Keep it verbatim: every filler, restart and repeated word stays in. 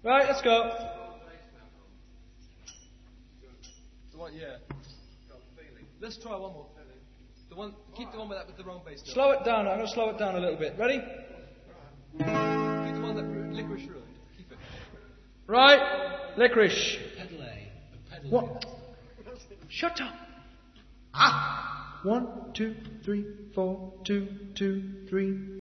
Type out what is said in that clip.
Right, let's go. The one, yeah. Let's try one more. The one, keep the one with that with the wrong bass. Slow it down. I'm going to slow it down a little bit. Ready? Keep the one that Licorice ruined. Keep it. Right, Licorice. Pedal A. Pedal What? Shut up. Ah. One, two, three, four, two, two, three.